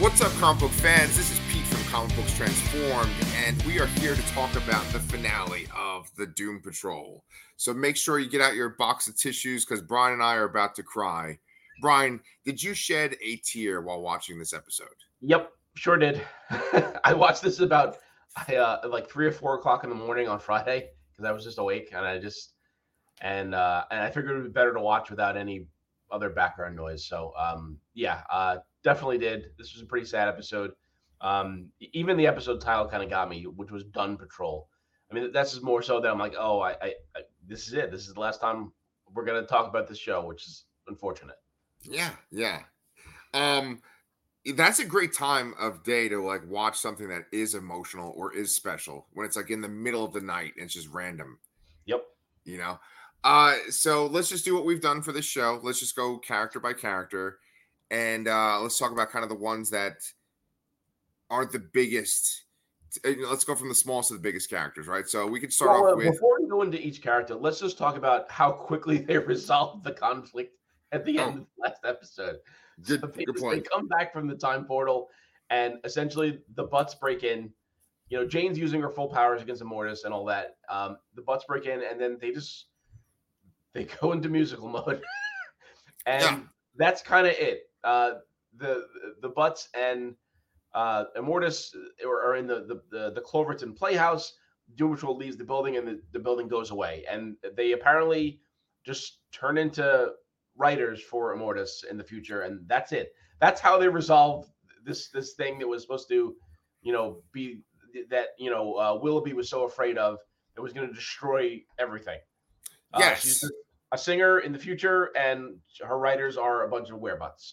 What's up, comic book fans? This is Pete from Comic Books Transformed, and we are here to talk about the finale of the Doom Patrol. So make sure you get out your box of tissues because Brian and I are about to cry. Brian, did you shed a tear while watching this episode? Yep, sure did. I watched this about like 3 or 4 o'clock in the morning on Friday because I was just awake, and I figured it would be better to watch without any other background noise. So definitely did. This was a pretty sad episode. Even the episode title kind of got me, which was Dun Patrol. I mean, that's just more so that I'm like, oh, I this is it. This is the last time we're gonna talk about this show, which is unfortunate. Yeah. That's a great time of day to like watch something that is emotional or is special when it's like in the middle of the night and it's just random. Yep. You know? So let's just do what we've done for this show. Let's just go character by character. And let's talk about kind of the ones that aren't the biggest. Let's go from the smallest to the biggest characters, right? So we could start off with. Before we go into each character, let's just talk about how quickly they resolved the conflict at the end of the last episode. Good point. They come back from the time portal, and essentially the Butts break in. You know, Jane's using her full powers against Immortus and all that. The Butts break in, and then they go into musical mode, and that's kind of it. The Butts and Immortus are in the Cloverton Playhouse. Doom Patrol leaves the building, and the building goes away. And they apparently just turn into writers for Immortus in the future, and that's it. That's how they resolved this thing that was supposed to, be that Willoughby was so afraid of. It was going to destroy everything. Yes. She's a singer in the future, and her writers are a bunch of werebutts.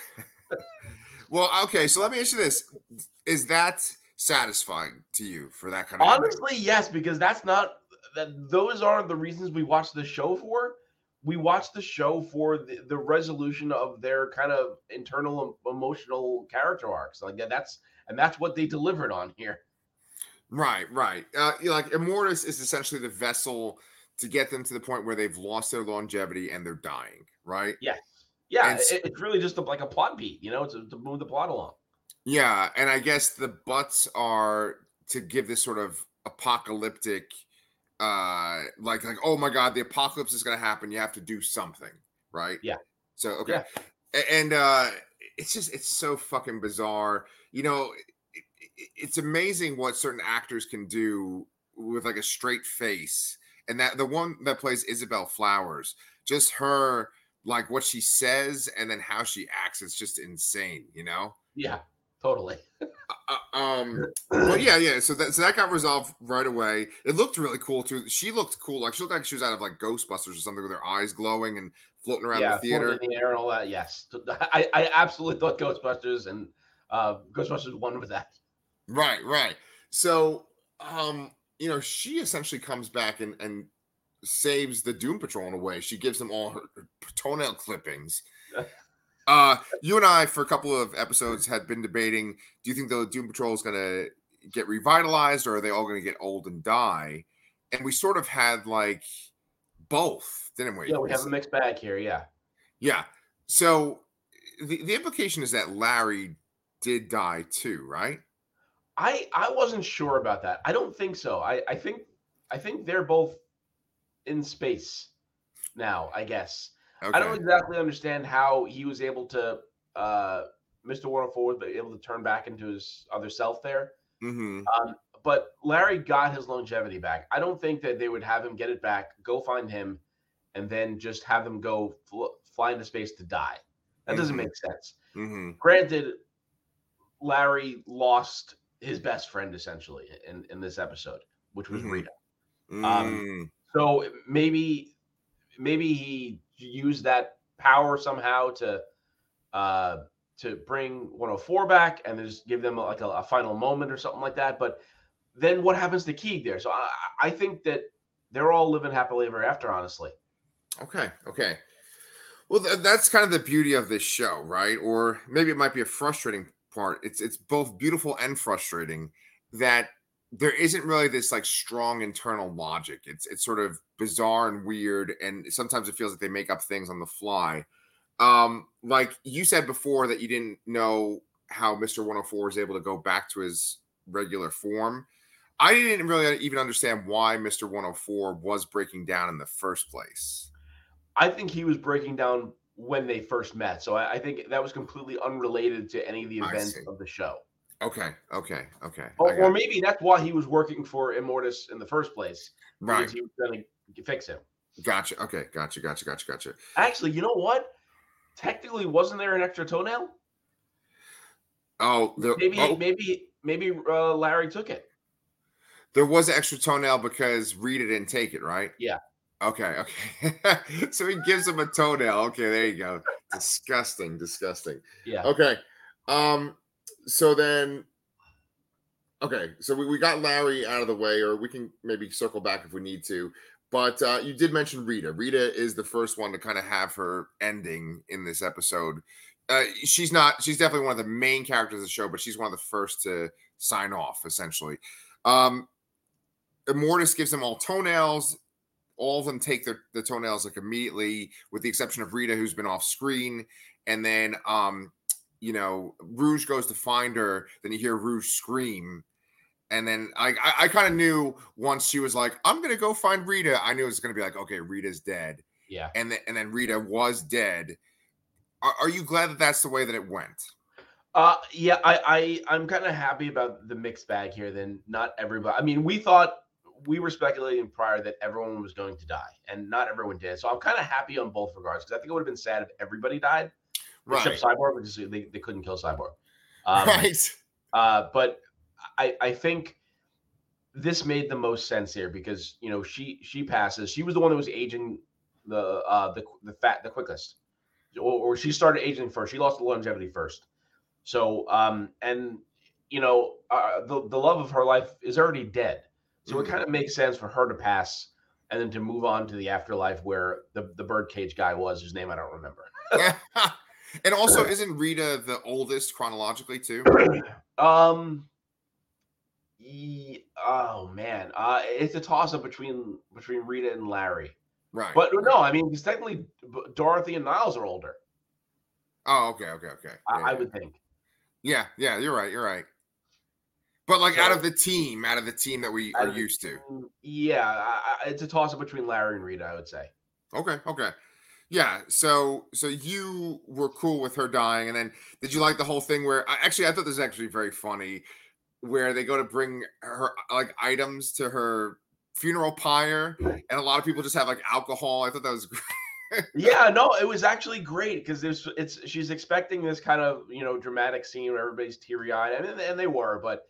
Well, okay, so let me ask you this. Is that satisfying to you for that kind of Honestly, yes, because those aren't the reasons we watched the show for. We watched the show for the resolution of their kind of internal emotional character arcs. Like that's what they delivered on here. Right. Like Immortus is essentially the vessel to get them to the point where they've lost their longevity and they're dying, right? Yes. Yeah, it's really just like a plot beat, to move the plot along. Yeah, and I guess the Butts are to give this sort of apocalyptic, like oh my god, the apocalypse is going to happen. You have to do something, right? Yeah. So okay, yeah. And it's so fucking bizarre. It's amazing what certain actors can do with like a straight face, and that the one that plays Isabel Flowers, just her. Like what she says and then how she acts, it's just insane, Yeah, totally. Well, yeah. So that got resolved right away. It looked really cool too. She looked cool, like she looked like she was out of like Ghostbusters or something with her eyes glowing and floating around the theater, floating in the air and all that. Yes, I absolutely thought Ghostbusters and Ghostbusters won with that. Right. So, she essentially comes back and saves the Doom Patrol in a way. She gives them all her toenail clippings. You and I, for a couple of episodes, had been debating, do you think the Doom Patrol is going to get revitalized or are they all going to get old and die? And we sort of had like both, didn't we? Yeah, we have a mixed bag here, yeah. Yeah. So the implication is that Larry did die too, right? I wasn't sure about that. I don't think so. I think they're both in space now, I guess. Okay. I don't exactly understand how he was able to Mr. 104 was able to turn back into his other self there. Mm-hmm. But Larry got his longevity back. I don't think that they would have him get it back, go find him, and then just have him go fly into space to die. That doesn't make sense. Mm-hmm. Granted, Larry lost his best friend essentially in this episode, which was Rita. So maybe he used that power somehow to bring 104 back and just give them like a final moment or something like that. But then what happens to Keeg there? So I think that they're all living happily ever after, honestly. Okay. Well, that's kind of the beauty of this show, right? Or maybe it might be a frustrating part. It's both beautiful and frustrating that there isn't really this like strong internal logic. It's sort of bizarre and weird, and sometimes it feels like they make up things on the fly. Like you said before that you didn't know how Mr. 104 is able to go back to his regular form. I didn't really even understand why Mr. 104 was breaking down in the first place. I think he was breaking down when they first met. So I think that was completely unrelated to any of the events of the show. Okay. Or maybe that's why he was working for Immortus in the first place. Right. Because he was going to fix him. Gotcha. Okay. Gotcha. Actually, you know what? Technically, wasn't there an extra toenail? Oh, maybe Larry took it. There was an extra toenail because Rita didn't take it, right? Yeah. Okay. So he gives him a toenail. Okay, there you go. Disgusting. Yeah. Okay. So then, okay, so we got Larry out of the way, or we can maybe circle back if we need to. But you did mention Rita. Rita is the first one to kind of have her ending in this episode. She's definitely one of the main characters of the show, but she's one of the first to sign off, essentially. Immortus gives them all toenails. All of them take the toenails like immediately, with the exception of Rita, who's been off screen. And then, Rouge goes to find her. Then you hear Rouge scream. And then I kind of knew once she was like, I'm going to go find Rita. I knew it was going to be like, okay, Rita's dead. Yeah. And then Rita was dead. Are you glad that that's the way that it went? Yeah, I'm kind of happy about the mixed bag here. Then not everybody. I mean, we were speculating prior that everyone was going to die, and not everyone did. So I'm kind of happy on both regards, because I think it would have been sad if everybody died, except Cyborg, because they couldn't kill Cyborg. Right. But I think this made the most sense here, because she passes. She was the one that was aging the quickest, or she started aging first. She lost the longevity first. So the love of her life is already dead. So it kind of makes sense for her to pass and then to move on to the afterlife where the birdcage guy was, whose name I don't remember. And also, isn't Rita the oldest chronologically too? Oh man, it's a toss up between Rita and Larry. Right. But no, I mean, because technically Dorothy and Niles are older. Oh, okay. I would think. Yeah, you're right. But out of the team that we are used to. Yeah, it's a toss-up between Larry and Rita, I would say. Okay. Yeah, so you were cool with her dying, and then did you like the whole thing where I thought this was actually very funny, where they go to bring her items to her funeral pyre, and a lot of people just have alcohol. I thought that was great. Yeah, no, it was actually great, because she's expecting this kind of dramatic scene where everybody's teary-eyed, and they were, but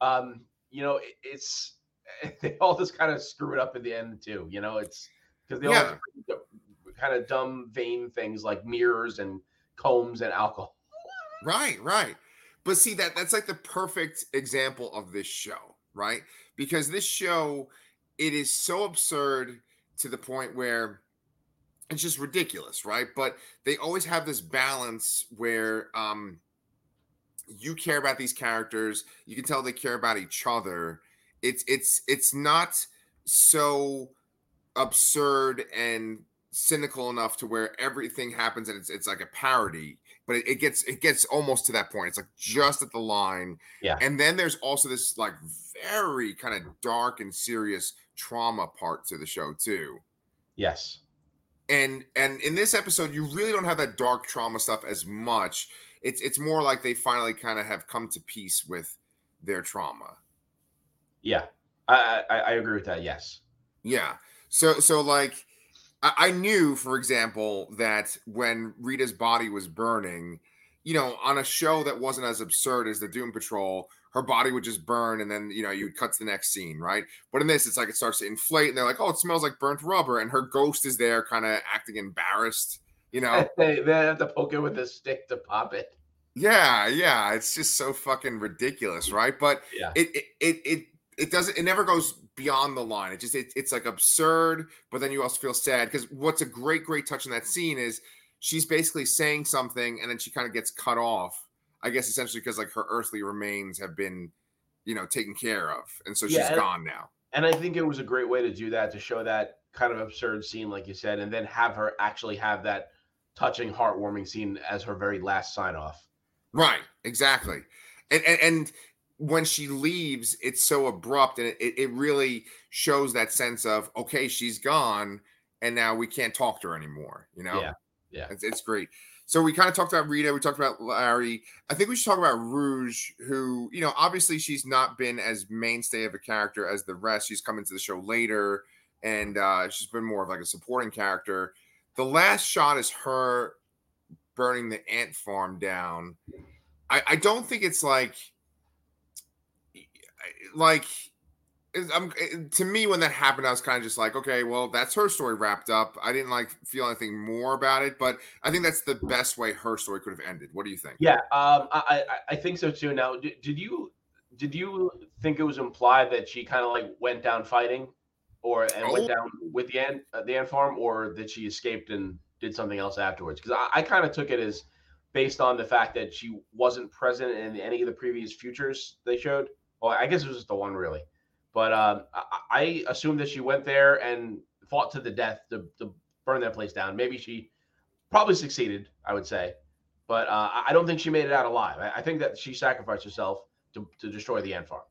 it's they all just kind of screw it up at the end too. It's because they all have kind of dumb, vain things like mirrors and combs and alcohol. Right. But see, that's the perfect example of this show, right? Because this show, it is so absurd to the point where it's just ridiculous, right? But they always have this balance where you care about these characters. You can tell they care about each other. It's not so absurd and cynical enough to where everything happens and it's like a parody, but it gets almost to that point. It's just at the line. Yeah. And then there's also this very kind of dark and serious trauma part to the show too. Yes. And in this episode, you really don't have that dark trauma stuff as much. It's more like they finally kind of have come to peace with their trauma. Yeah, I agree with that. Yes. Yeah. So I knew, for example, that when Rita's body was burning, on a show that wasn't as absurd as the Doom Patrol, her body would just burn, and then you would cut to the next scene, right? But in this, it's it starts to inflate, and they're like, "Oh, it smells like burnt rubber," and her ghost is there, kind of acting embarrassed. They have to poke it with a stick to pop it. Yeah, it's just so fucking ridiculous, right? But yeah, it doesn't. It never goes beyond the line. It's absurd, but then you also feel sad, because what's a great touch in that scene is she's basically saying something, and then she kind of gets cut off. I guess essentially because her earthly remains have been, taken care of, and so she's gone now. And I think it was a great way to do that, to show that kind of absurd scene, like you said, and then have her actually have that touching, heartwarming scene as her very last sign off. Right, exactly. And when she leaves, it's so abrupt, and it really shows that sense of, okay, she's gone, and now we can't talk to her anymore. Yeah, yeah, It's great. So we kind of talked about Rita, we talked about Larry. I think we should talk about Rouge, who, obviously she's not been as mainstay of a character as the rest. She's come into the show later, and she's been more of like a supporting character. The last shot is her burning the ant farm down. I don't think it's like to me when that happened, I was kind of just like, okay, well, that's her story wrapped up. I didn't feel anything more about it, but I think that's the best way her story could have ended. What do you think? yeah. I think so too. Now, did you think it was implied that she kind of like went down fighting, and went Oh, down with the ant farm, or that she escaped and did something else afterwards? Because I kind of took it as based on the fact that she wasn't present in any of the previous futures they showed. Well, I guess it was just the one really, but I assumed that she went there and fought to the death to burn that place down. Maybe she probably succeeded, I would say, but I don't think she made it out alive. I think that she sacrificed herself to destroy the ant farm,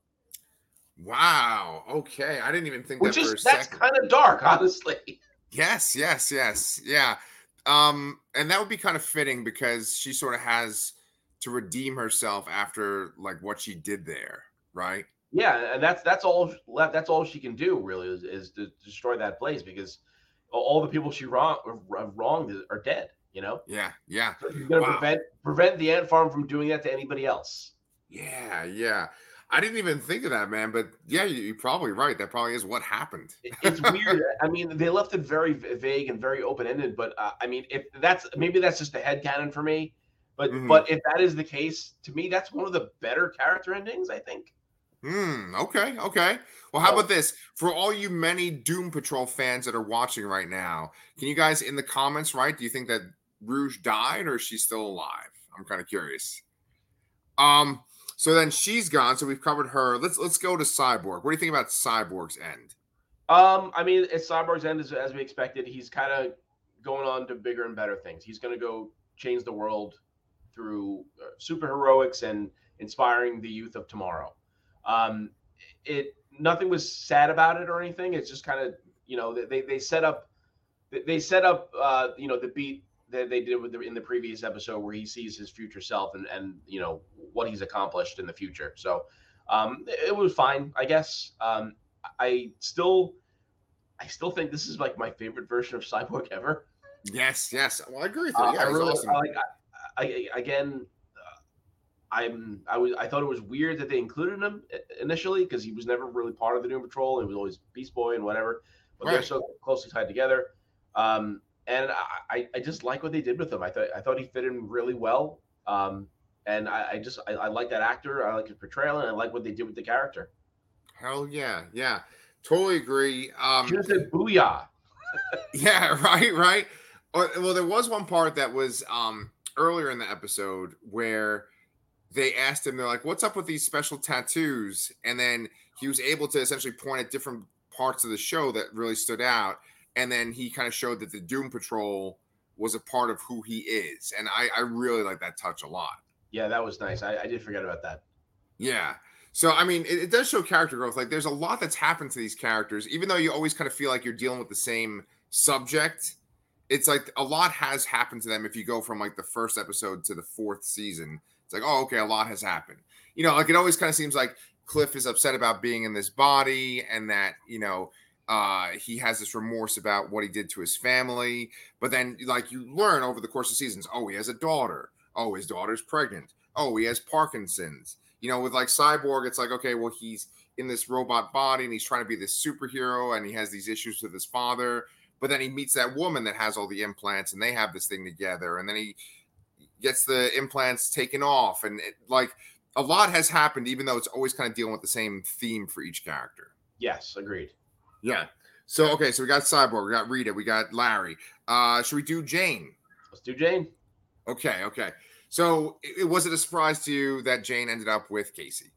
wow. Okay. I didn't even think that which for is a that's second. kind of dark, honestly. Yes, yes, yes. Yeah. And that would be kind of fitting because she sort of has to redeem herself after like what she did there, right? Yeah, and that's all left. That's all she can do really is to destroy that place because all the people she wronged are dead. Yeah, yeah. So she's gonna Wow. prevent the ant farm from doing that to anybody else. Yeah, yeah. I didn't even think of that, man. But yeah, you're probably right. That probably is what happened. It's weird. I mean, they left it very vague and very open ended. But I mean, if that's maybe that's just a headcanon for me. Hmm. But if that is the case, to me, that's one of the better character endings. I think. Okay, okay. Well, how about So this? For all you many Doom Patrol fans that are watching right now, can you guys in the comments write? Do you think that Rouge died or is she still alive? I'm kind of curious. Um, so then she's gone. So we've covered her. Let's go to Cyborg. What do you think about Cyborg's end? I mean, it's Cyborg's end as we expected. He's kind of going on to bigger and better things. He's going to go change the world through superheroics and inspiring the youth of tomorrow. Um, it Nothing was sad about it or anything. It's just kind of they set up the beat that they did in the previous episode where he sees his future self and what he's accomplished in the future. So it was fine, I guess. I still I still think this is like my favorite version of Cyborg ever. Yes, yes. Well, I agree with you. I Yeah, he's really awesome. again. I thought it was weird that they included him initially because he was never really part of the Doom Patrol. He was always Beast Boy and whatever, but they're Right. so closely tied together. And I just like what they did with him. I thought he fit in really well. And I like that actor. I like his portrayal, and I like what they did with the character. Hell yeah, yeah. Totally agree. Should have said "booyah." Yeah, right, right. Well, there was one part that was earlier in the episode where they asked him, they're like, "What's up with these special tattoos?" And then he was able to essentially point at different parts of the show that really stood out. And then he kind of showed that the Doom Patrol was a part of who he is, and I really like that touch a lot. Yeah, that was nice. I did forget about that. Yeah. So I mean, it does show character growth. Like there's a lot that's happened to these characters, even though you always kind of feel like you're dealing with the same subject. It's like a lot has happened to them if you go from like the first episode to the fourth season. It's like, oh, okay, a lot has happened. Like it always kind of seems like Cliff is upset about being in this body and that, he has this remorse about what he did to his family. But then like you learn over the course of seasons, oh, he has a daughter. Oh, his daughter's pregnant. Oh, he has Parkinson's. With like Cyborg, it's like, okay, well, he's in this robot body and he's trying to be this superhero and he has these issues with his father. But then he meets that woman that has all the implants and they have this thing together. And then he gets the implants taken off. And like a lot has happened, even though it's always kind of dealing with the same theme for each character. Yes, agreed. Yeah. So, okay, so we got Cyborg, we got Rita, we got Larry. Should we do Jane? Let's do Jane. Okay, okay. So, was it a surprise to you that Jane ended up with Casey?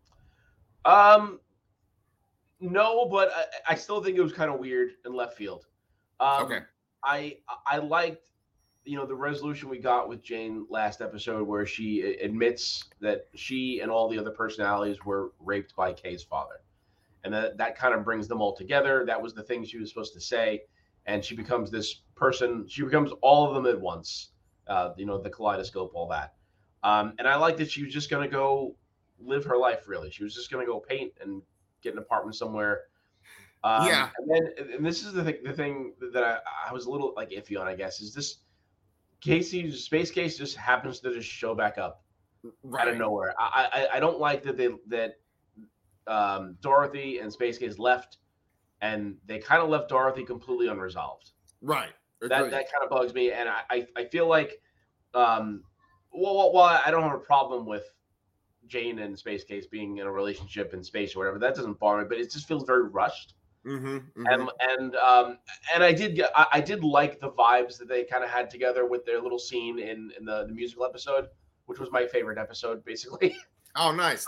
No, but I still think it was kind of weird and left field. Okay. I liked the resolution we got with Jane last episode, where she admits that she and all the other personalities were raped by Kay's father, and that kind of brings them all together. That was the thing she was supposed to say, and she becomes this person. She becomes all of them at once. The kaleidoscope, all that. And I like that she was just going to go live her life. Really, she was just going to go paint and get an apartment somewhere. Yeah. And this is the thing that I was a little like iffy on, I guess, is this Casey's Space Case just happens to just show back up out of nowhere. I don't like that Dorothy and Space Case left, and they kind of left Dorothy completely unresolved. Right. That kind of bugs me, and I feel like, while I don't have a problem with Jane and Space Case being in a relationship in space or whatever, that doesn't bother me, but it just feels very rushed. Mm-hmm, mm-hmm. And I did like the vibes that they kind of had together with their little scene in the musical episode, which was my favorite episode, basically. Oh, nice.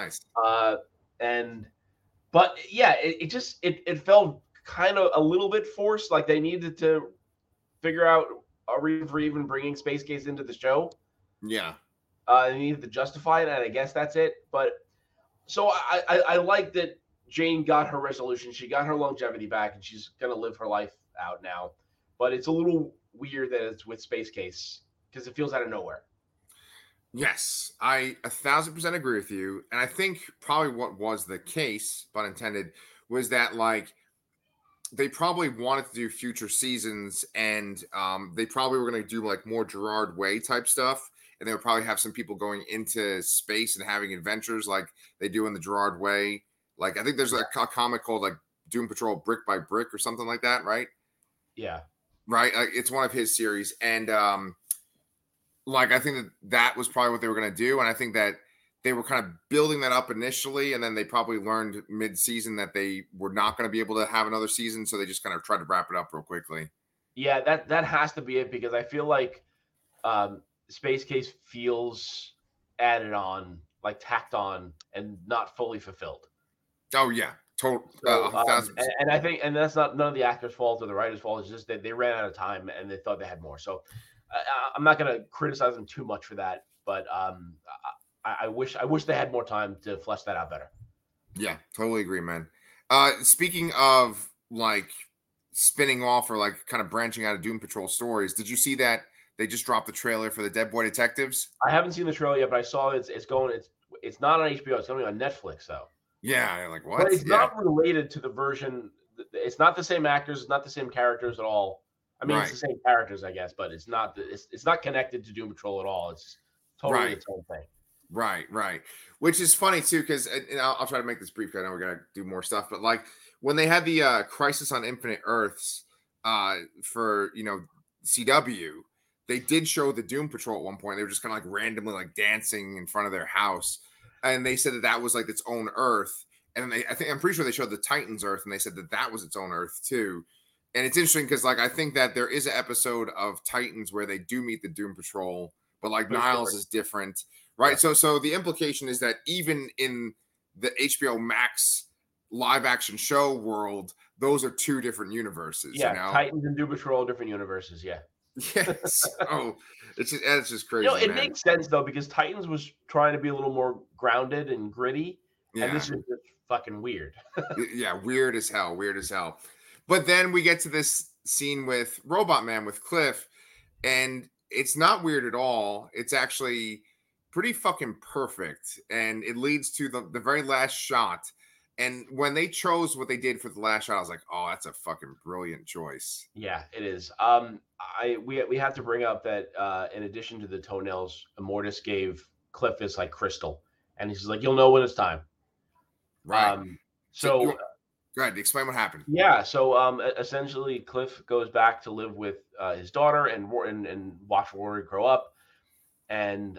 But yeah, it felt kind of a little bit forced, like they needed to figure out a reason for even bringing Space Case into the show. Yeah. They needed to justify it, and I guess that's it. But so I like that Jane got her resolution. She got her longevity back, and she's going to live her life out now. But it's a little weird that it's with Space Case because it feels out of nowhere. Yes, I 1,000% agree with you. And I think probably what was the case, pun intended, was that like they probably wanted to do future seasons, and they probably were going to do like more Gerard Way type stuff. And they would probably have some people going into space and having adventures like they do in the Gerard Way. Like, I think there's a comic called like Doom Patrol Brick by Brick or something like that, right? Yeah. Right. It's one of his series. And like, I think that was probably what they were going to do. And I think that they were kind of building that up initially. And then they probably learned mid-season that they were not going to be able to have another season. So they just kind of tried to wrap it up real quickly. Yeah, that has to be it, because I feel like Space Case feels added on, like tacked on, and not fully fulfilled. Oh yeah, total. And I think, and that's not none of the actors' fault or the writers' fault. It's just that they ran out of time and they thought they had more. So I'm not going to criticize them too much for that, but I wish they had more time to flesh that out better. Yeah, totally agree, man. Speaking of like spinning off or like kind of branching out of Doom Patrol stories, did you see that they just dropped the trailer for the Dead Boy Detectives? I haven't seen the trailer yet, but I saw it's not on HBO. It's going on Netflix though. Yeah, like what? But it's not related to the version. It's not the same actors. It's not the same characters at all. I mean, It's the same characters, I guess, but it's not. It's not connected to Doom Patrol at all. It's totally its own thing. Right. Which is funny too, because I'll try to make this brief. Because I know we're gonna do more stuff, but like when they had the Crisis on Infinite Earths for CW, they did show the Doom Patrol at one point. They were just kind of like randomly like dancing in front of their house. And they said that was like its own Earth. And I'm pretty sure they showed the Titans Earth, and they said that was its own Earth too. And it's interesting because like I think that there is an episode of Titans where they do meet the Doom Patrol, but like Niles is different, right? Yeah. So the implication is that even in the HBO Max live action show world, those are two different universes. Yeah, Titans and Doom Patrol, different universes. Yeah. Yes. Oh, it's just crazy. It makes sense though, because Titans was trying to be a little more grounded and gritty, and this is just fucking weird. Yeah, weird as hell. But then we get to this scene with Robot Man with Cliff, and it's not weird at all. It's actually pretty fucking perfect, and it leads to the very last shot. And when they chose what they did for the last shot, I was like, "Oh, that's a fucking brilliant choice." Yeah, it is. We have to bring up that in addition to the toenails, Immortus gave Cliff this like crystal, and he's like, "You'll know when it's time." Right. Go ahead. Explain what happened. Yeah. So essentially, Cliff goes back to live with his daughter and watch Rory grow up, and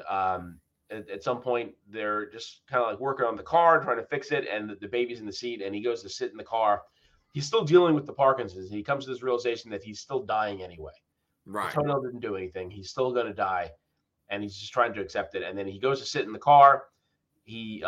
at some point they're just kind of like working on the car, trying to fix it, and the baby's in the seat, and he goes to sit in the car. He's still dealing with the Parkinson's, and he comes to this realization that he's still dying anyway. Right. The toenail didn't do anything. He's still going to die, and he's just trying to accept it. And then he goes to sit in the car. He,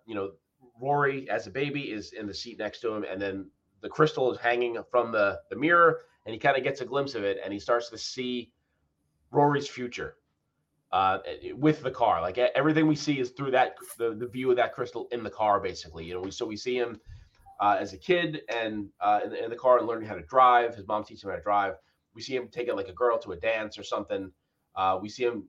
Rory as a baby is in the seat next to him, and then the crystal is hanging from the mirror, and he kind of gets a glimpse of it, and he starts to see Rory's future with the car. Like everything we see is through that the view of that crystal in the car, basically. You know, we see him as a kid and in the car and learning how to drive. His mom teaches him how to drive. We see him taking like a girl to a dance or something. We see him.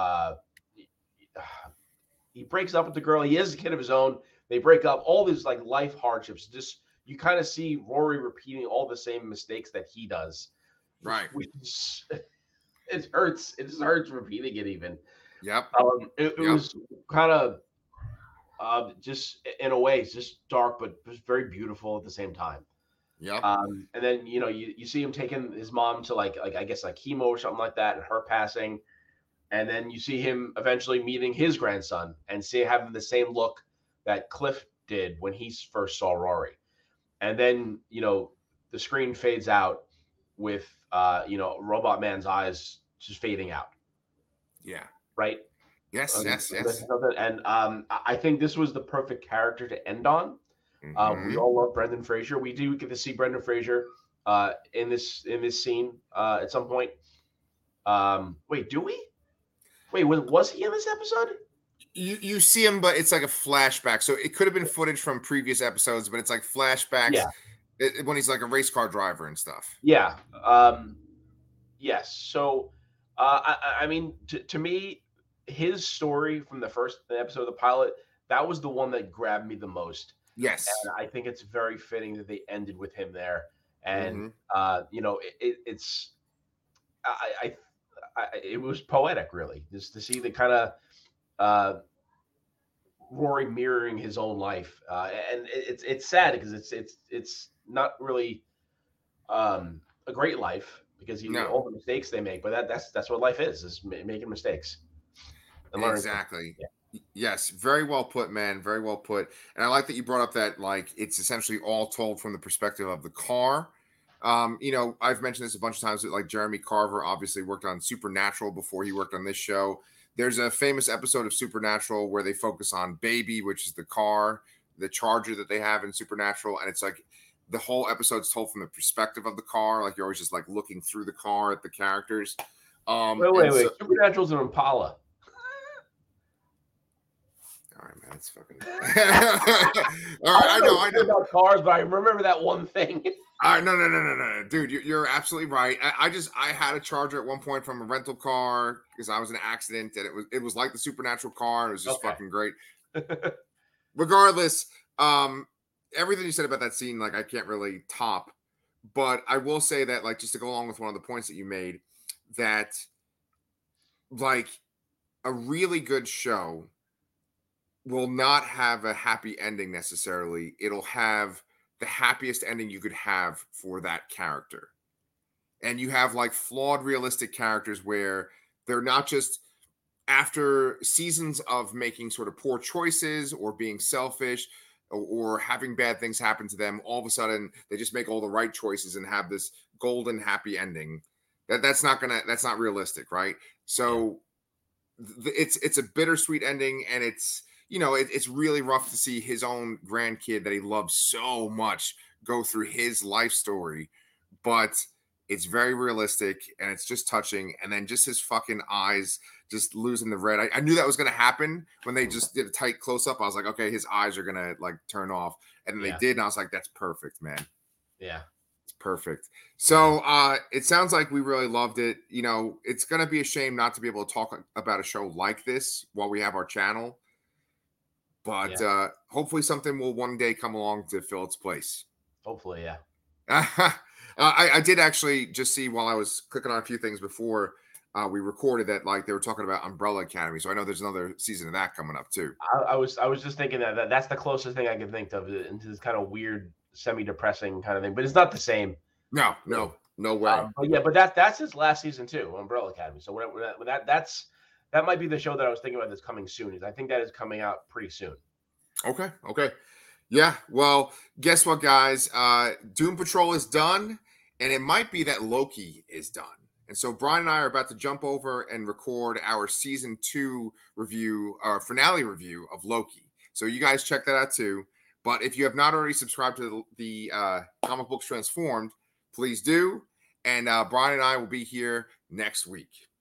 He breaks up with the girl. He is a kid of his own. They break up. All these like life hardships. Just you kind of see Rory repeating all the same mistakes that he does. Right. Which it hurts. It just hurts repeating it even. Yep. It was kind of just in a way, it's just dark, but it was very beautiful at the same time. Yep. And then you see him taking his mom to like I guess like chemo or something like that, and her passing. And then you see him eventually meeting his grandson and having the same look that Cliff did when he first saw Rory. And then, the screen fades out with, Robot Man's eyes just fading out. Yeah. Right? Yes. And I think this was the perfect character to end on. Mm-hmm. We all love Brendan Fraser. We do get to see Brendan Fraser in this scene at some point. Wait, do we? Wait, was he in this episode? You see him, but it's like a flashback. So it could have been footage from previous episodes, but it's like flashbacks when he's like a race car driver and stuff. Yeah. Yes. So, I mean, to me, his story from the first episode of the pilot, that was the one that grabbed me the most. Yes. And I think it's very fitting that they ended with him there. And, it's, it was poetic, really, just to see the kind of Rory mirroring his own life, and it's sad because it's not really a great life because all the mistakes they make, but that's what life is making mistakes. And exactly. Yes, very well put, man. Very well put. And I like that you brought up that like it's essentially all told from the perspective of the car. I've mentioned this a bunch of times that like Jeremy Carver obviously worked on Supernatural before he worked on this show. There's a famous episode of Supernatural where they focus on Baby, which is the car, the Charger that they have in Supernatural. And it's like the whole episode's told from the perspective of the car. Like you're always just like looking through the car at the characters. Wait. Supernatural's an Impala. All right, man, that's fucking. All right, I know about cars, but I remember that one thing. All right, no, dude, you're absolutely right. I had a Charger at one point from a rental car because I was in an accident, and it was like the Supernatural car, and it was just fucking great. Regardless, everything you said about that scene, like I can't really top, but I will say that, like, just to go along with one of the points that you made, that like a really good show will not have a happy ending necessarily. It'll have the happiest ending you could have for that character. And you have like flawed, realistic characters where they're not just after seasons of making sort of poor choices or being selfish or having bad things happen to them, all of a sudden they just make all the right choices and have this golden happy ending. That's not realistic, right? So it's a bittersweet ending, and it's really rough to see his own grandkid that he loves so much go through his life story, but it's very realistic and it's just touching. And then just his fucking eyes just losing the red. I knew that was going to happen when they just did a tight close up. I was like, okay, his eyes are going to like turn off. And then they did. And I was like, that's perfect, man. Yeah. It's perfect. So it sounds like we really loved it. It's going to be a shame not to be able to talk about a show like this while we have our channel. But hopefully something will one day come along to fill its place. Hopefully, yeah. I did actually just see while I was clicking on a few things before we recorded that like they were talking about Umbrella Academy. So I know there's another season of that coming up too. I was just thinking that's the closest thing I could think of into this kind of weird, semi-depressing kind of thing. But it's not the same. No way. But that's his last season too, Umbrella Academy. So that might be the show that I was thinking about that's coming soon. I think that is coming out pretty soon. Okay. Yeah. Well, guess what, guys? Doom Patrol is done, and it might be that Loki is done. And so Brian and I are about to jump over and record our season 2 review, our finale review of Loki. So you guys check that out too. But if you have not already subscribed to the Comic Books Transformed, please do. And Brian and I will be here next week.